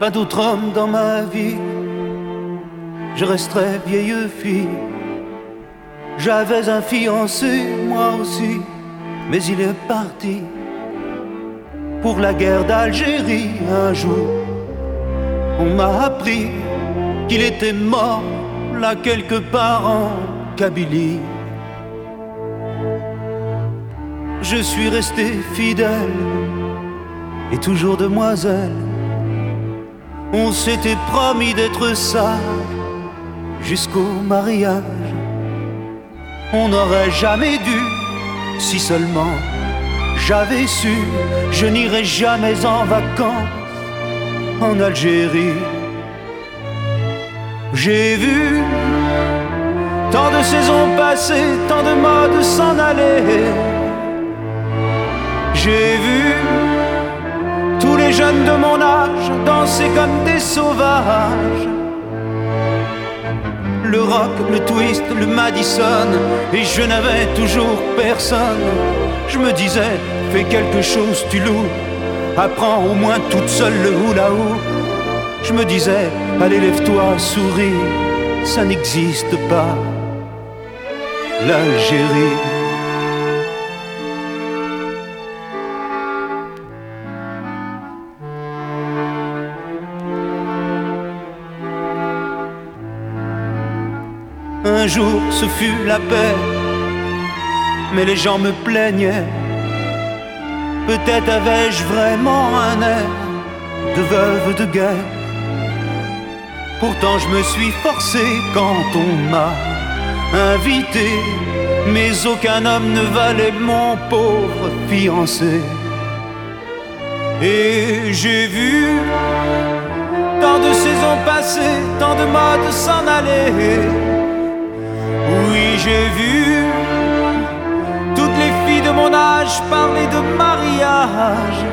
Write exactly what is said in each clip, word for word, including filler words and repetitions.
pas d'autre homme dans ma vie. Je resterai vieille fille. J'avais un fiancé, moi aussi, mais il est parti pour la guerre d'Algérie. Un jour, on m'a appris qu'il était mort là quelque part en Kabylie. Je suis restée fidèle et toujours demoiselle. On s'était promis d'être sage jusqu'au mariage. On n'aurait jamais dû, si seulement j'avais su. Je n'irai jamais en vacances en Algérie. J'ai vu tant de saisons passer, tant de modes s'en aller. J'ai vu tous les jeunes de mon âge danser comme des sauvages. Le rock, le twist, le Madison, et je n'avais toujours personne. Je me disais, fais quelque chose, tu loues. Apprends au moins toute seule le hula-hoop. Je me disais, allez lève-toi, souris, ça n'existe pas, l'Algérie. Un jour ce fut la paix, mais les gens me plaignaient. Peut-être avais-je vraiment un air de veuve de guerre. Pourtant je me suis forcé quand on m'a invité, mais aucun homme ne valait mon pauvre fiancé. Et j'ai vu tant de saisons passer, tant de modes s'en aller. Oui, j'ai vu toutes les filles de mon âge parler de mariage.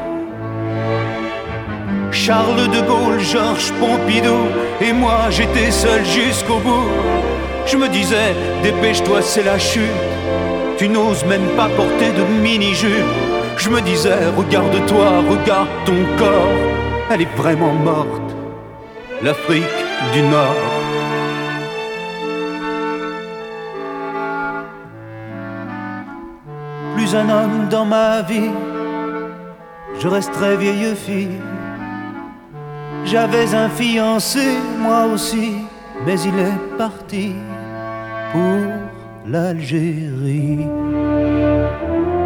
Charles de Gaulle, Georges Pompidou, et moi j'étais seul jusqu'au bout. Je me disais, dépêche-toi, c'est la chute. Tu n'oses même pas porter de mini-jupe. Je me disais, regarde-toi, regarde ton corps. Elle est vraiment morte, l'Afrique du Nord. Plus un homme dans ma vie, je resterai vieille fille. J'avais un fiancé, moi aussi, mais il est parti pour l'Algérie.